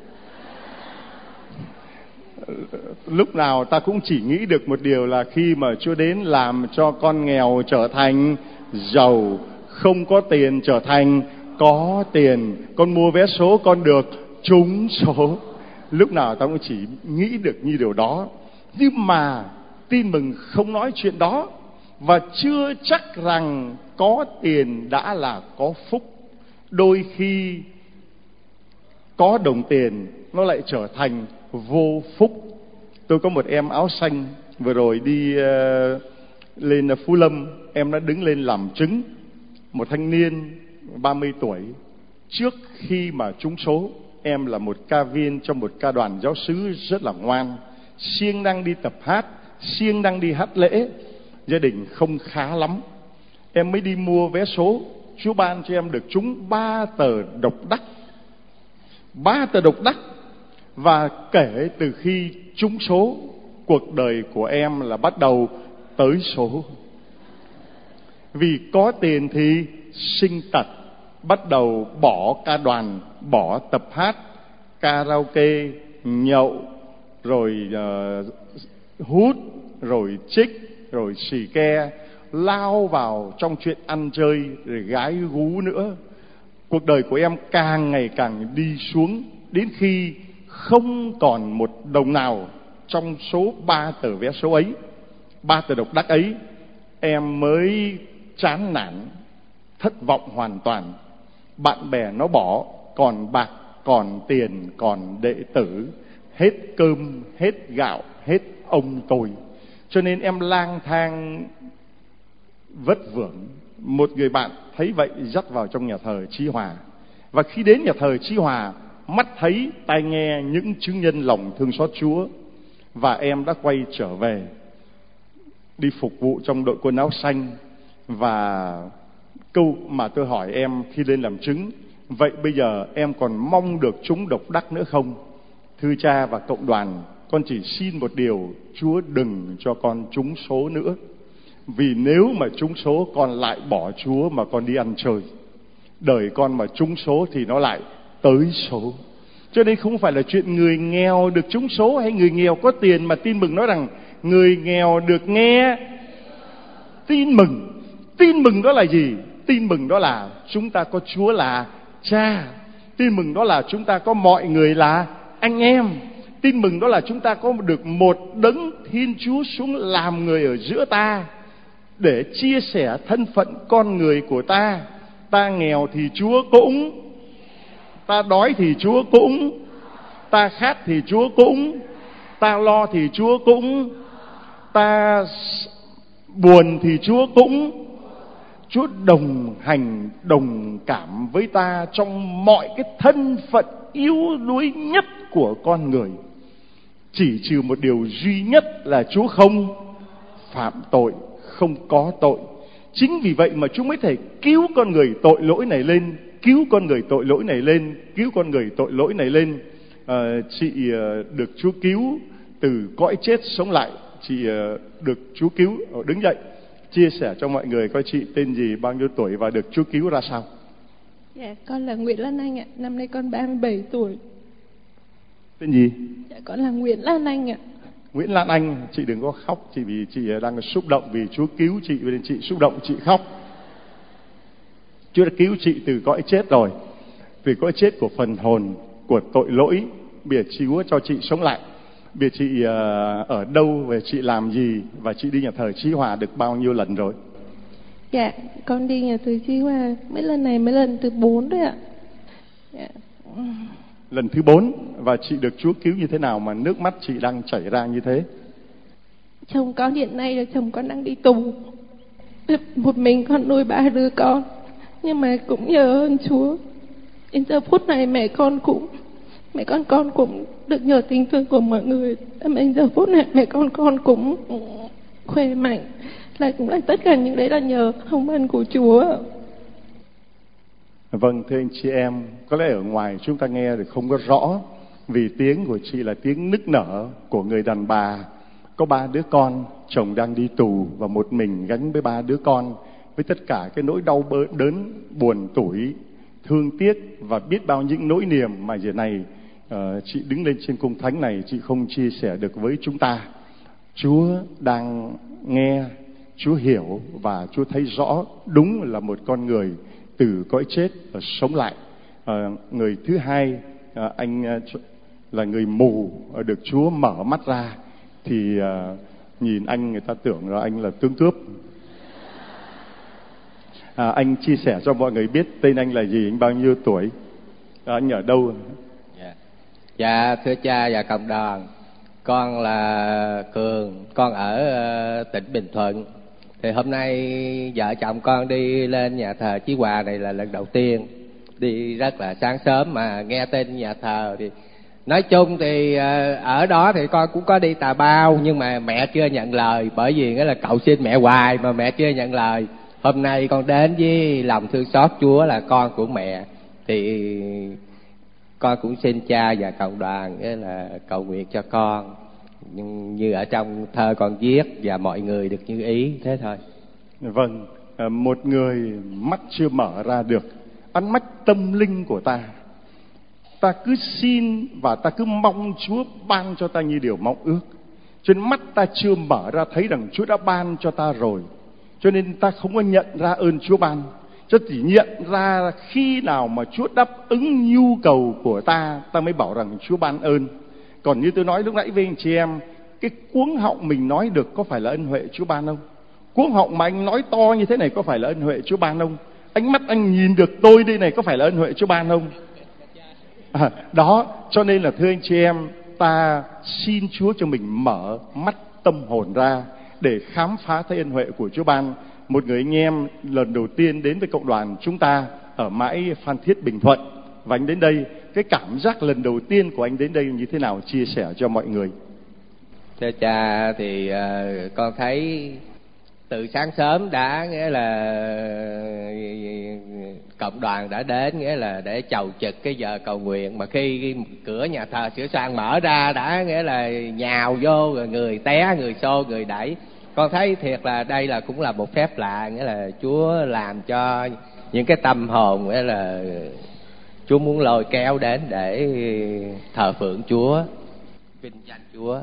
Lúc nào ta cũng chỉ nghĩ được một điều là khi mà Chúa đến làm cho con nghèo trở thành giàu, không có tiền trở thành có tiền, con mua vé số con được trúng số. Lúc nào ta cũng chỉ nghĩ được như điều đó. Nhưng mà tin mừng không nói chuyện đó, và chưa chắc rằng có tiền đã là có phúc. Đôi khi có đồng tiền nó lại trở thành vô phúc. Tôi có một em áo xanh vừa rồi đi uh, lên Phú Lâm, em đã đứng lên làm chứng. Một thanh niên ba mươi tuổi, trước khi mà trúng số, em là một ca viên trong một ca đoàn giáo xứ rất là ngoan, siêng năng đi tập hát, siêng năng đi hát lễ. Gia đình không khá lắm, em mới đi mua vé số. Chúa ban cho em được trúng ba tờ độc đắc, ba tờ độc đắc. Và kể từ khi trúng số, cuộc đời của em là bắt đầu tới số. Vì có tiền thì sinh tật, bắt đầu bỏ ca đoàn, bỏ tập hát, karaoke, nhậu, rồi uh, hút, rồi trích, rồi xì ke, lao vào trong chuyện ăn chơi, rồi gái gú nữa. Cuộc đời của em càng ngày càng đi xuống, đến khi không còn một đồng nào trong số ba tờ vé số ấy, ba tờ độc đắc ấy, em mới chán nản, thất vọng hoàn toàn. Bạn bè nó bỏ, còn bạc, còn tiền, còn đệ tử, hết cơm, hết gạo, hết ông tôi. Cho nên em lang thang vất vưởng. Một người bạn thấy vậy dắt vào trong nhà thờ Chí Hòa. Và khi đến nhà thờ Chí Hòa, mắt thấy tai nghe những chứng nhân lòng thương xót Chúa, và em đã quay trở về đi phục vụ trong đội quân áo xanh. Và câu mà tôi hỏi em khi lên làm chứng: vậy bây giờ em còn mong được trúng độc đắc nữa không? Thưa cha và cộng đoàn, con chỉ xin một điều: Chúa đừng cho con trúng số nữa. Vì nếu mà trúng số, con lại bỏ Chúa mà con đi ăn chơi. Đời con mà trúng số thì nó lại tới số. Cho nên không phải là chuyện người nghèo được trúng số hay người nghèo có tiền, mà tin mừng nói rằng người nghèo được nghe tin mừng. Tin mừng đó là gì? Tin mừng đó là chúng ta có Chúa là cha. Tin mừng đó là chúng ta có mọi người là anh em. Tin mừng đó là chúng ta có được một đấng Thiên Chúa xuống làm người ở giữa ta, để chia sẻ thân phận con người của ta. Ta nghèo thì Chúa cũng, ta đói thì Chúa cũng, ta khát thì Chúa cũng, ta lo thì Chúa cũng, ta buồn thì Chúa cũng. Chúa đồng hành, đồng cảm với ta trong mọi cái thân phận yếu đuối nhất của con người. Chỉ trừ một điều duy nhất là Chúa không phạm tội, không có tội. Chính vì vậy mà Chúa mới thể cứu con người tội lỗi này lên, cứu con người tội lỗi này lên, cứu con người tội lỗi này lên. À, chị được Chúa cứu từ cõi chết sống lại. Chị được Chúa cứu, đứng dậy chia sẻ cho mọi người coi chị tên gì, bao nhiêu tuổi và được Chúa cứu ra sao. Dạ, con là Nguyễn Lan Anh ạ. Năm nay con ba mươi bảy tuổi. Tên gì? Dạ, con là Nguyễn Lan Anh ạ. Nguyễn Lan Anh, chị đừng có khóc, chị vì chị đang xúc động vì Chúa cứu chị, nên chị xúc động, chị khóc. Chúa đã cứu chị từ cõi chết rồi, từ cõi chết của phần hồn, của tội lỗi. Bây giờ Chúa cho chị sống lại. Bây giờ chị ở đâu, về chị làm gì, và chị đi nhà thờ Chí Hòa được bao nhiêu lần rồi? Dạ, con đi nhà thờ Chí Hòa mấy lần này mấy lần thứ bốn đấy ạ. Dạ. Lần thứ bốn. Và chị được Chúa cứu như thế nào mà nước mắt chị đang chảy ra như thế? Chồng con hiện nay là chồng con đang đi tù. Một mình con nuôi ba đứa con, nhưng mà cũng nhờ ơn Chúa, đến giờ phút này mẹ con cũng mẹ con con cũng được nhờ tình thương của mọi người. Đến giờ phút này mẹ con con cũng khỏe mạnh, là cũng là tất cả những đấy là nhờ hồng ân của Chúa. Vâng, thưa anh chị em, có lẽ ở ngoài chúng ta nghe thì không có rõ, vì tiếng của chị là tiếng nức nở của người đàn bà có ba đứa con, chồng đang đi tù và một mình gánh với ba đứa con, với tất cả cái nỗi đau đớn, buồn tủi, thương tiếc và biết bao những nỗi niềm mà giờ này uh, chị đứng lên trên cung thánh này chị không chia sẻ được với chúng ta. Chúa đang nghe, Chúa hiểu và Chúa thấy rõ đúng là một con người từ cõi chết và sống lại. À, người thứ hai, à, anh à, là người mù, à, được Chúa mở mắt ra thì à, nhìn anh người ta tưởng là anh là tướng cướp. À, anh chia sẻ cho mọi người biết tên anh là gì, anh bao nhiêu tuổi, à, anh ở đâu? Dạ. Dạ thưa cha và cộng đoàn, con là Cường, con ở uh, tỉnh Bình Thuận. Thì hôm nay vợ chồng con đi lên nhà thờ Chí Hòa này là lần đầu tiên. Đi rất là sáng sớm mà nghe tên nhà thờ thì nói chung thì ở đó thì con cũng có đi tà bao, nhưng mà mẹ chưa nhận lời, bởi vì nghĩa là cậu xin mẹ hoài mà mẹ chưa nhận lời. Hôm nay con đến với lòng thương xót Chúa là con của mẹ, thì con cũng xin cha và cộng đoàn nghĩa là cầu nguyện cho con như ở trong thơ con viết và mọi người được như ý thế thôi. Vâng, à, một người mắt chưa mở ra được, ánh mắt tâm linh của ta. Ta cứ xin và ta cứ mong Chúa ban cho ta như điều mong ước. Cho nên mắt ta chưa mở ra thấy rằng Chúa đã ban cho ta rồi. Cho nên ta không có nhận ra ơn Chúa ban. Cho chỉ nhận ra khi nào mà Chúa đáp ứng nhu cầu của ta, ta mới bảo rằng Chúa ban ơn. Còn như tôi nói lúc nãy với anh chị em, cái cuống họng mình nói được có phải là ân huệ Chúa ban không? Cuống họng mà anh nói to như thế này có phải là ân huệ Chúa ban không? Ánh mắt anh nhìn được tôi đây này có phải là ân huệ Chúa ban không? À, đó, cho nên là thưa anh chị em, ta xin Chúa cho mình mở mắt tâm hồn ra để khám phá thấy ân huệ của Chúa ban. Một người anh em lần đầu tiên đến với cộng đoàn chúng ta ở mãi Phan Thiết, Bình Thuận, và anh đến đây, cái cảm giác lần đầu tiên của anh đến đây như thế nào, chia sẻ cho mọi người. Thưa cha, thì uh, con thấy từ sáng sớm đã nghĩa là cộng đoàn đã đến, nghĩa là để chầu trực cái giờ cầu nguyện, mà khi cửa nhà thờ Sửa Soạn mở ra đã nghĩa là nhào vô, rồi người té, người xô, người đẩy. Con thấy thiệt là đây là cũng là một phép lạ, nghĩa là Chúa làm cho những cái tâm hồn, nghĩa là Chúa muốn lôi kéo đến để thờ phượng Chúa, vinh danh Chúa.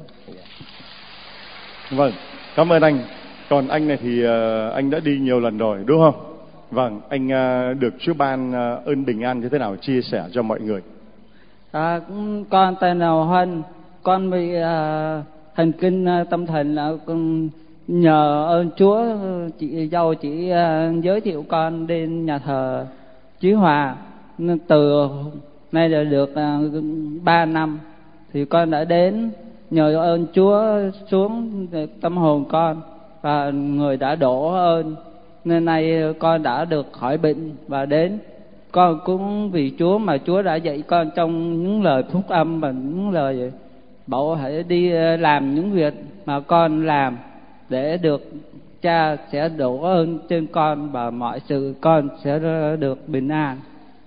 Vâng, cảm ơn anh. Còn anh này thì uh, anh đã đi nhiều lần rồi đúng không? Vâng, anh uh, được Chúa ban uh, ơn bình an như thế nào, chia sẻ cho mọi người. À, con tên là Huân, con bị uh, thần kinh uh, tâm thần, uh, con nhờ ơn Chúa, chị dâu chị uh, giới thiệu con đến nhà thờ Chí Hòa. Từ nay là được uh, ba năm thì con đã đến, nhờ ơn Chúa xuống tâm hồn con và người đã đổ ơn, nên nay con đã được khỏi bệnh và đến. Con cũng vì Chúa mà Chúa đã dạy con trong những lời phúc âm và những lời bảo hãy đi làm những việc mà con làm để được Cha sẽ đổ ơn trên con và mọi sự con sẽ được bình an.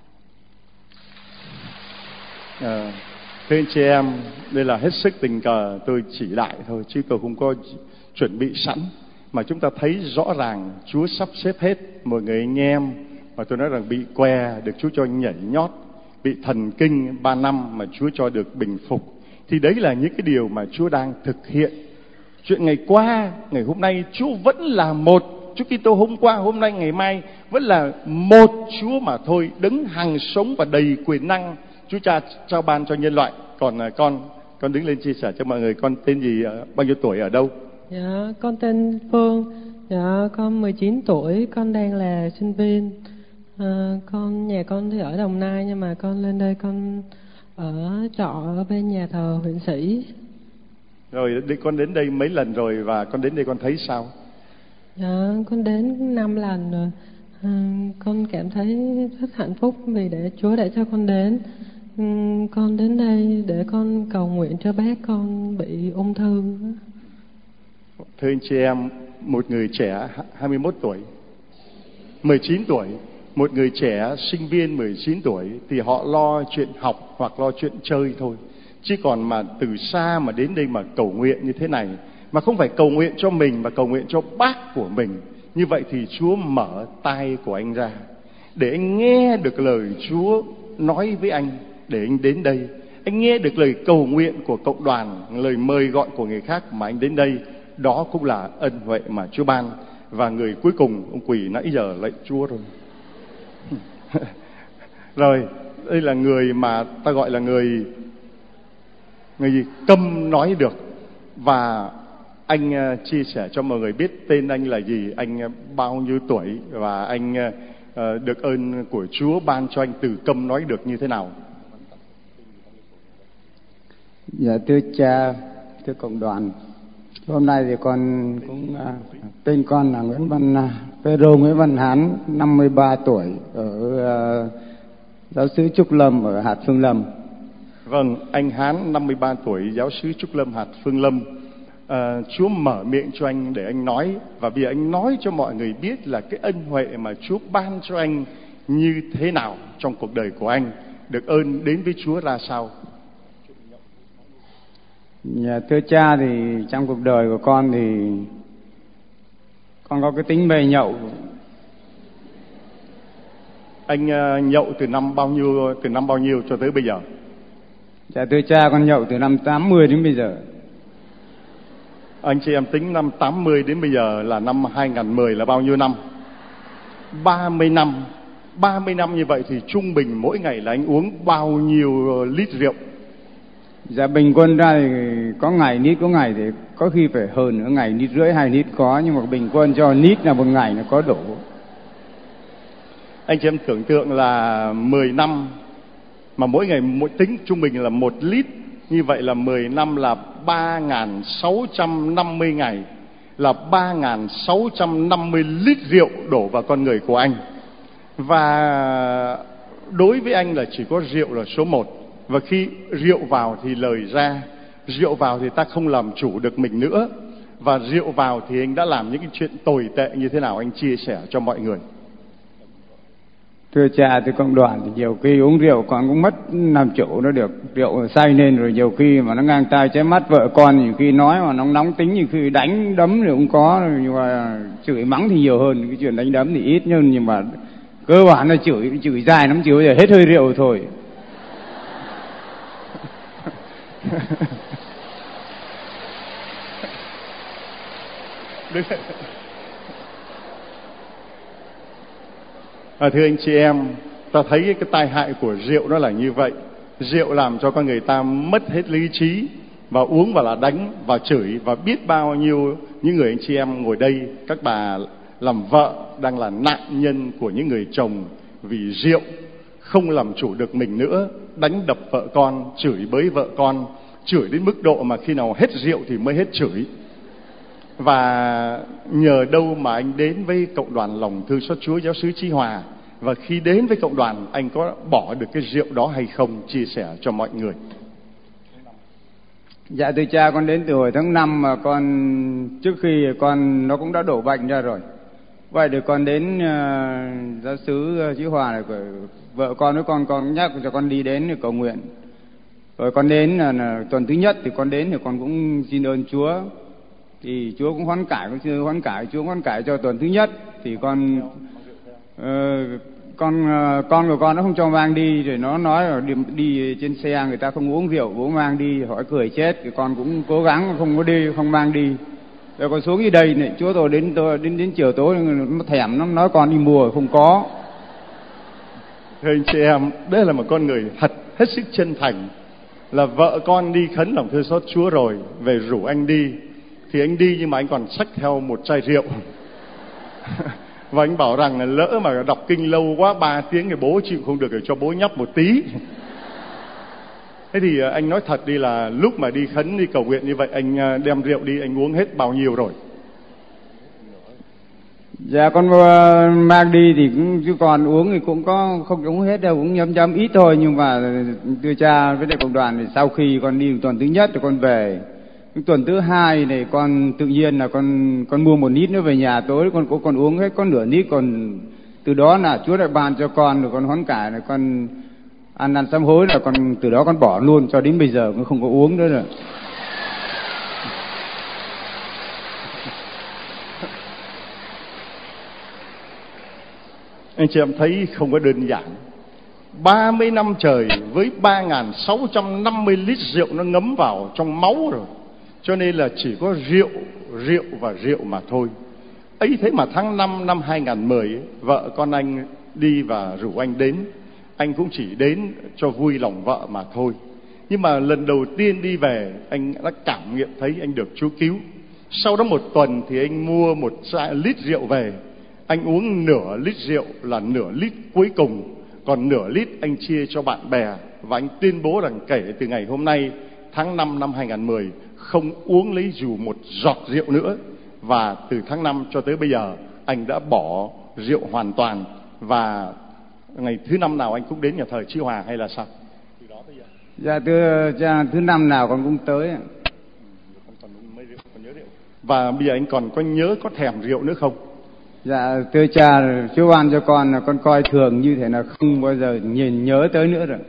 À, thưa anh chị em, đây là hết sức tình cờ tôi chỉ lại thôi, chứ tôi không có chuẩn bị sẵn. Mà chúng ta thấy rõ ràng Chúa sắp xếp hết. Một người anh em mà tôi nói rằng bị què được Chúa cho nhảy nhót, bị thần kinh ba năm mà Chúa cho được bình phục. Thì đấy là những cái điều mà Chúa đang thực hiện. Chuyện ngày qua, ngày hôm nay Chúa vẫn là một. Chúa Kitô hôm qua, hôm nay, ngày mai vẫn là một Chúa mà thôi, đấng hằng sống và đầy quyền năng. Chúa Cha trao ban cho nhân loại. Còn con, con đứng lên chia sẻ cho mọi người. Con tên gì, bao nhiêu tuổi, ở đâu? Dạ, con tên Phương. Dạ, con mười chín tuổi, con đang là sinh viên. À, con nhà con thì ở Đồng Nai, nhưng mà con lên đây con ở trọ ở bên nhà thờ huyện Sĩ. Rồi con đến đây mấy lần rồi và con đến đây con thấy sao? Dạ, con đến năm lần rồi. À, con cảm thấy rất hạnh phúc vì để Chúa đã cho con đến. Ừ, con đến đây để con cầu nguyện cho bác con bị ung thư. Thưa anh chị em, một người trẻ hai mươi mốt tuổi, mười chín tuổi, một người trẻ sinh viên mười chín tuổi thì họ lo chuyện học hoặc lo chuyện chơi thôi. Chứ còn mà từ xa mà đến đây mà cầu nguyện như thế này, mà không phải cầu nguyện cho mình mà cầu nguyện cho bác của mình, như vậy thì Chúa mở tai của anh ra để anh nghe được lời Chúa nói với anh, để anh đến đây. Anh nghe được lời cầu nguyện của cộng đoàn, lời mời gọi của người khác mà anh đến đây. Đó cũng là ân huệ mà Chúa ban. Và người cuối cùng, ông Quỳ nãy giờ lạy Chúa rồi. Rồi, đây là người mà ta gọi là người người gì câm nói được. Và anh uh, chia sẻ cho mọi người biết tên anh là gì, anh uh, bao nhiêu tuổi, và anh uh, được ơn của Chúa ban cho anh từ câm nói được như thế nào. Dạ thưa cha, thưa cộng đoàn, hôm nay thì con cũng uh, tên con là Nguyễn Văn uh, Pedro Nguyễn Văn Hán, năm mươi ba tuổi, ở uh, giáo xứ Trúc Lâm ở hạt Phương Lâm. Vâng, anh Hán năm mươi ba tuổi, giáo xứ Trúc Lâm, hạt Phương Lâm. À, Chúa mở miệng cho anh để anh nói, và vì anh nói cho mọi người biết là cái ân huệ mà Chúa ban cho anh như thế nào trong cuộc đời của anh, được ơn đến với Chúa ra sao. Dạ, thưa cha, thì trong cuộc đời của con thì con có cái tính mê nhậu, Anh uh, nhậu từ năm bao nhiêu từ năm bao nhiêu cho tới bây giờ? Dạ thưa cha, con nhậu từ năm tám mươi đến bây giờ. Anh chị em tính năm tám mươi đến bây giờ là năm hai nghìn không trăm mười là bao nhiêu năm? ba mươi năm. ba mươi năm như vậy thì trung bình mỗi ngày là anh uống bao nhiêu lít rượu? Dạ bình quân ra thì có ngày nít, có ngày thì có khi phải hơn nữa, ngày nít rưỡi hai nít có, nhưng mà bình quân cho nít là một ngày nó có đủ. Anh chị em tưởng tượng là mười năm mà mỗi ngày mỗi tính trung bình là một lít, như vậy là mười năm là ba nghìn sáu trăm năm mươi ngày, là ba nghìn sáu trăm năm mươi lít rượu đổ vào con người của anh. Và đối với anh là chỉ có rượu là số một. Và khi rượu vào thì lời ra, rượu vào thì ta không làm chủ được mình nữa. Và rượu vào thì anh đã làm những cái chuyện tồi tệ như thế nào, anh chia sẻ cho mọi người. Thưa cha, thưa cộng đoàn, thì nhiều khi uống rượu con cũng mất làm chủ nó được. Rượu say nên rồi nhiều khi mà nó ngang tai trái mắt vợ con, nhiều khi nói mà nó nóng tính, nhiều khi đánh đấm thì cũng có, nhưng mà chửi mắng thì nhiều hơn. Cái chuyện đánh đấm thì ít hơn, nhưng mà cơ bản là chửi chửi dài lắm, chửi giờ hết hơi rượu thôi. À, thưa anh chị em, ta thấy cái tai hại của rượu nó là như vậy. Rượu làm cho con người ta mất hết lý trí, và uống vào là đánh và chửi. Và biết bao nhiêu những người anh chị em ngồi đây, các bà làm vợ đang là nạn nhân của những người chồng vì rượu không làm chủ được mình nữa, đánh đập vợ con, chửi bới vợ con, chửi đến mức độ mà khi nào hết rượu thì mới hết chửi. Và nhờ đâu mà anh đến với cộng đoàn Lòng Thương Xót Chúa Giáo xứ Chí Hòa, và khi đến với cộng đoàn anh có bỏ được cái rượu đó hay không, chia sẻ cho mọi người. Dạ thưa cha, con đến từ hồi tháng năm mà con trước khi con nó cũng đã đổ bệnh ra rồi. Vậy thì con đến uh, giáo xứ Chí Hòa này, vợ con với con con nhắc cho con đi đến để cầu nguyện. Rồi con đến là, là tuần thứ nhất thì con đến thì con cũng xin ơn Chúa. Thì Chúa cũng hoán cải, con xin hoán cải, Chúa hoán cải cho tuần thứ nhất thì con uh, con uh, con của con nó không cho mang đi, rồi nó nói là đi, đi trên xe người ta không uống rượu, bố mang đi, hỏi cười chết. Thì con cũng cố gắng không có đi, không mang đi. Rồi con xuống như đây này, Chúa tôi đến tôi đến đến chiều tối nó thèm, nó nói con đi mua không có. Thưa anh chị em, đây là một con người thật hết sức chân thành. Là vợ con đi khấn lòng thương xót Chúa rồi về rủ anh đi, thì anh đi nhưng mà anh còn xách theo một chai rượu. Và anh bảo rằng là lỡ mà đọc kinh lâu quá ba tiếng thì bố chịu không được, để cho bố nhấp một tí. Thế thì anh nói thật đi, là lúc mà đi khấn đi cầu nguyện như vậy, anh đem rượu đi, anh uống hết bao nhiêu rồi? Dạ con mang đi thì cũng, chứ còn uống thì cũng có không uống hết đâu, cũng nhấm nhấm ít thôi. Nhưng mà thưa cha với đại cộng đoàn thì sau khi con đi tuần thứ nhất thì con về, tuần thứ hai này con tự nhiên là con con mua một lít nữa về nhà, tối con con uống hết có nửa lít. Còn từ đó là Chúa lại ban cho con, rồi con hoán cải, rồi con ăn năn sám hối, là con từ đó con bỏ luôn, cho đến bây giờ cũng không có uống nữa rồi. Anh chị em thấy không có đơn giản. ba mươi năm trời với ba nghìn sáu trăm năm mươi lít rượu nó ngấm vào trong máu rồi. Cho nên là chỉ có rượu, rượu và rượu mà thôi. Ấy thế mà tháng năm năm hai nghìn không trăm mười, vợ con anh đi và rủ anh đến. Anh cũng chỉ đến cho vui lòng vợ mà thôi. Nhưng mà lần đầu tiên đi về, anh đã cảm nghiệm thấy anh được Chúa cứu. Sau đó một tuần thì anh mua một lít rượu về. Anh uống nửa lít rượu là nửa lít cuối cùng, còn nửa lít anh chia cho bạn bè. Và anh tuyên bố rằng kể từ ngày hôm nay, tháng năm năm hai nghìn không trăm mười, không uống lấy dù một giọt rượu nữa. Và từ tháng năm cho tới bây giờ, anh đã bỏ rượu hoàn toàn. Và ngày thứ năm nào anh cũng đến nhà thờ Chí Hòa hay là sao? Dạ thưa cha, thứ năm nào con cũng tới. Và bây giờ anh còn có nhớ, có thèm rượu nữa không? Dạ thưa cha, Chúa ban cho con là con coi thường như thế là không bao giờ nhìn nhớ tới nữa rồi.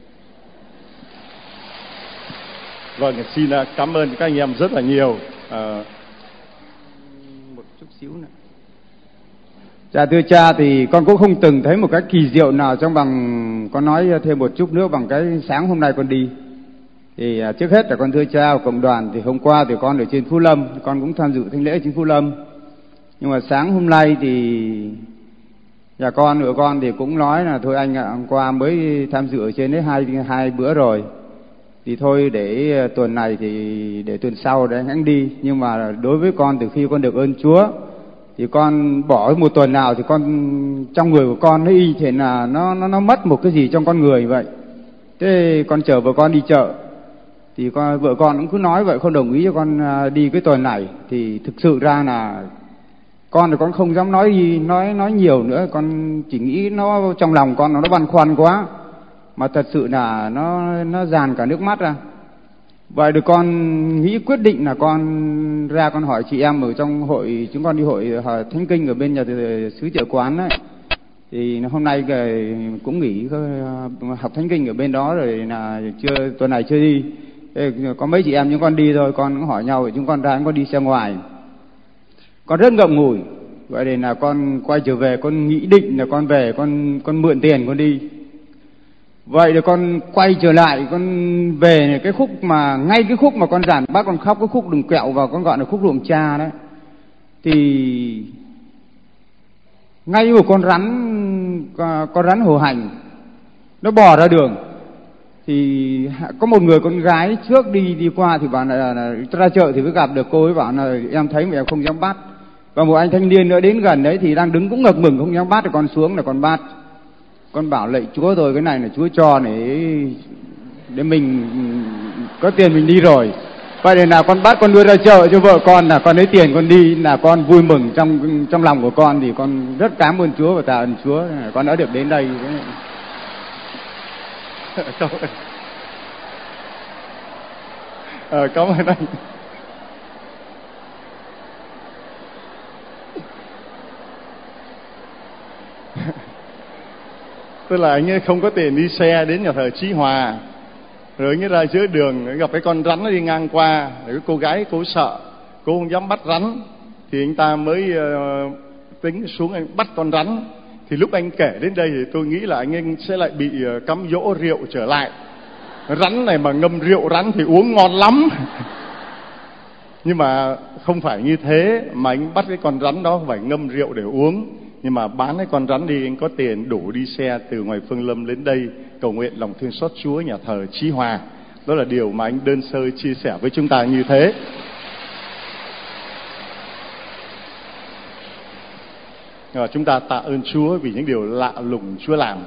Vâng, xin cảm ơn các anh em rất là nhiều. À, một chút xíu nữa. Dạ thưa cha, thì con cũng không từng thấy một cái kỳ diệu nào trong bằng, con nói thêm một chút nữa bằng cái sáng hôm nay con đi. Thì à, trước hết là con thưa cha, cộng đoàn thì hôm qua thì con ở trên Phú Lâm, con cũng tham dự thánh lễ trên Phú Lâm. Nhưng mà sáng hôm nay thì nhà con ở con thì cũng nói là thôi anh ạ, hôm qua mới tham dự ở trên đấy hai hai bữa rồi, thì thôi để tuần này thì để tuần sau để anh đi. Nhưng mà đối với con, từ khi con được ơn Chúa thì con bỏ một tuần nào thì con trong người của con nó y thể là nó nó nó mất một cái gì trong con người vậy. Thế con chở vợ con đi chợ thì con vợ con cũng cứ nói vậy, không đồng ý cho con đi cái tuần này. Thì thực sự ra là con thì con không dám nói gì nói nói nhiều nữa, con chỉ nghĩ nó trong lòng con nó nó băn khoăn quá, mà thật sự là nó nó dàn cả nước mắt ra. Vậy được con nghĩ quyết định là con ra con hỏi chị em ở trong hội, chúng con đi hội thánh kinh ở bên nhà xứ Chợ Quán ấy, thì hôm nay cũng nghỉ học thánh kinh ở bên đó rồi, là chưa tuần này chưa đi. Thế có mấy chị em chúng con đi thôi, con cũng hỏi nhau, chúng con ra chúng con đi xe ngoài, con rất ngậm ngùi. Vậy thì là con quay trở về, con nghĩ định là con về con con mượn tiền con đi. Vậy thì con quay trở lại, con về cái khúc mà ngay cái khúc mà con giản bác con khóc, cái khúc Đừng Quẹo vào, con gọi là khúc Ruộng Cha đấy, thì ngay một con rắn con rắn hổ hành nó bò ra đường. Thì có một người con gái trước đi đi qua thì bảo là, là, là ra chợ thì mới gặp được cô ấy, bảo là em thấy mà em không dám bắt. Và một anh thanh niên nữa đến gần đấy thì đang đứng cũng ngập ngừng không dám bắt, thì con xuống là con bắt. Con bảo lạy Chúa rồi, cái này là Chúa cho này để mình có tiền mình đi rồi. Vậy thì là con bắt, con đưa ra chợ cho vợ con, là con lấy tiền con đi, là con vui mừng trong trong lòng của con. Thì con rất cảm ơn Chúa và tạ ơn Chúa con đã được đến đây. Cảm ơn. À, cảm ơn anh. Tức là anh ấy không có tiền đi xe đến nhà thờ Chí Hòa, rồi anh ấy ra giữa đường gặp cái con rắn nó đi ngang qua, rồi cái cô gái cô sợ, cô không dám bắt rắn, thì anh ta mới uh, tính xuống anh bắt con rắn. Thì lúc anh kể đến đây thì tôi nghĩ là anh ấy sẽ lại bị uh, cám dỗ rượu trở lại. Rắn này mà ngâm rượu rắn thì uống ngon lắm. Nhưng mà không phải như thế, mà anh bắt cái con rắn đó phải ngâm rượu để uống. Nhưng mà bán cái con rắn đi, anh có tiền đủ đi xe từ ngoài Phương Lâm đến đây cầu nguyện lòng thương xót Chúa nhà thờ Chí Hòa. Đó là điều mà anh đơn sơ chia sẻ với chúng ta như thế. Và chúng ta tạ ơn Chúa vì những điều lạ lùng Chúa làm.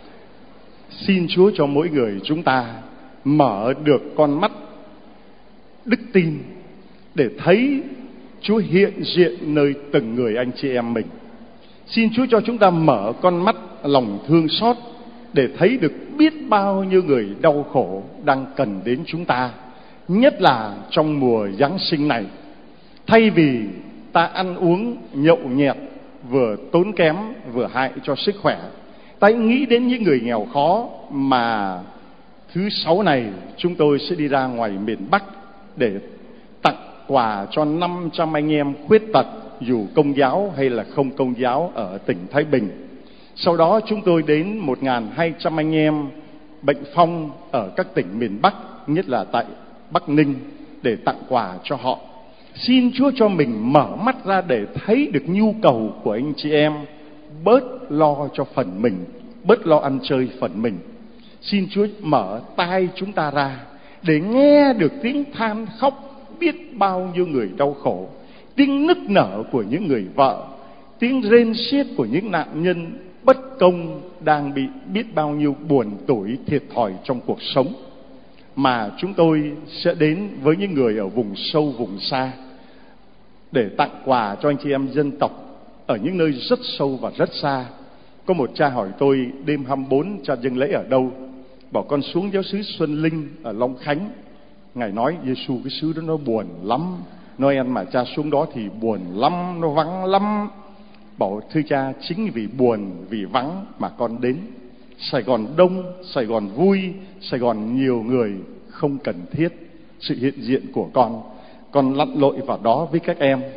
Xin Chúa cho mỗi người chúng ta mở được con mắt đức tin để thấy Chúa hiện diện nơi từng người anh chị em mình. Xin Chúa cho chúng ta mở con mắt lòng thương xót để thấy được biết bao nhiêu người đau khổ đang cần đến chúng ta, nhất là trong mùa Giáng sinh này. Thay vì ta ăn uống nhậu nhẹt vừa tốn kém vừa hại cho sức khỏe, ta nghĩ đến những người nghèo khó. Mà thứ sáu này chúng tôi sẽ đi ra ngoài miền Bắc để tặng quà cho năm trăm anh em khuyết tật, dù công giáo hay là không công giáo ở tỉnh Thái Bình. Sau đó chúng tôi đến một nghìn hai trăm anh em bệnh phong ở các tỉnh miền Bắc, nhất là tại Bắc Ninh, để tặng quà cho họ. Xin Chúa cho mình mở mắt ra để thấy được nhu cầu của anh chị em, bớt lo cho phần mình, bớt lo ăn chơi phần mình. Xin Chúa mở tai chúng ta ra để nghe được tiếng than khóc biết bao nhiêu người đau khổ, tiếng nức nở của những người vợ, tiếng rên xiết của những nạn nhân bất công đang bị biết bao nhiêu buồn tủi thiệt thòi trong cuộc sống. Mà chúng tôi sẽ đến với những người ở vùng sâu vùng xa để tặng quà cho anh chị em dân tộc ở những nơi rất sâu và rất xa. Có một cha hỏi tôi đêm hai mươi bốn cha dâng lễ ở đâu, bảo con xuống giáo xứ Xuân Linh ở Long Khánh. Ngài nói Giêsu cái xứ đó nó buồn lắm, Noel mà cha xuống đó thì buồn lắm, nó vắng lắm. Bảo thưa cha, chính vì buồn vì vắng mà con đến. Sài Gòn đông, Sài Gòn vui, Sài Gòn nhiều người không cần thiết sự hiện diện của con. Con lặn lội vào đó với các em.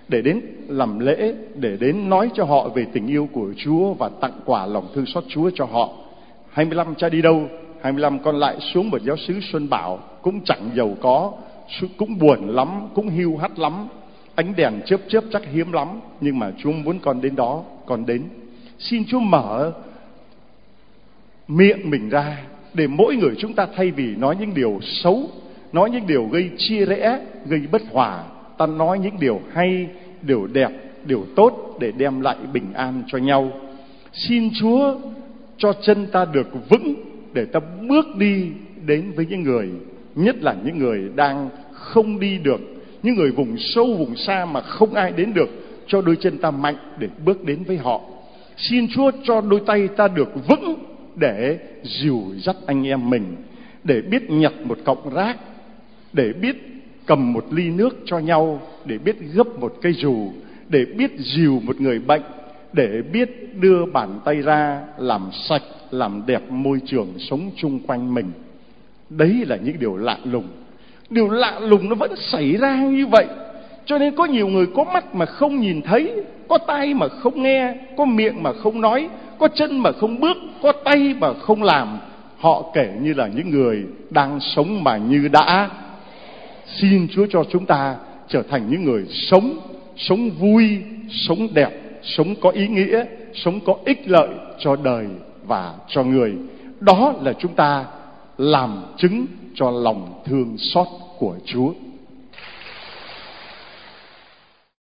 để đến làm lễ, để đến nói cho họ về tình yêu của Chúa và tặng quà lòng thương xót Chúa cho họ. hai mươi lăm cha đi đâu? hai mươi lăm con lại xuống một giáo xứ Xuân Bảo, cũng chẳng giàu có, cũng buồn lắm, cũng hiu hắt lắm, ánh đèn chớp chớp chắc hiếm lắm, nhưng mà Chúa muốn con đến đó, con đến. Xin Chúa mở miệng mình ra để mỗi người chúng ta, thay vì nói những điều xấu, nói những điều gây chia rẽ, gây bất hòa, ta nói những điều hay, điều đẹp, điều tốt để đem lại bình an cho nhau. Xin Chúa cho chân ta được vững để ta bước đi đến với những người, nhất là những người đang không đi được, những người vùng sâu vùng xa mà không ai đến được, cho đôi chân ta mạnh để bước đến với họ. Xin Chúa cho đôi tay ta được vững để dìu dắt anh em mình, để biết nhặt một cọng rác, để biết cầm một ly nước cho nhau, để biết gấp một cây dù, để biết dìu một người bệnh, để biết đưa bàn tay ra làm sạch, làm đẹp môi trường sống chung quanh mình. Đấy là những điều lạ lùng. Điều lạ lùng nó vẫn xảy ra như vậy. Cho nên có nhiều người có mắt mà không nhìn thấy, có tai mà không nghe, có miệng mà không nói, có chân mà không bước, có tay mà không làm. Họ kể như là những người đang sống mà như đã. Xin Chúa cho chúng ta trở thành những người sống, sống vui, sống đẹp, sống có ý nghĩa, sống có ích lợi cho đời và cho người. Đó là chúng ta làm chứng cho lòng thương xót của Chúa.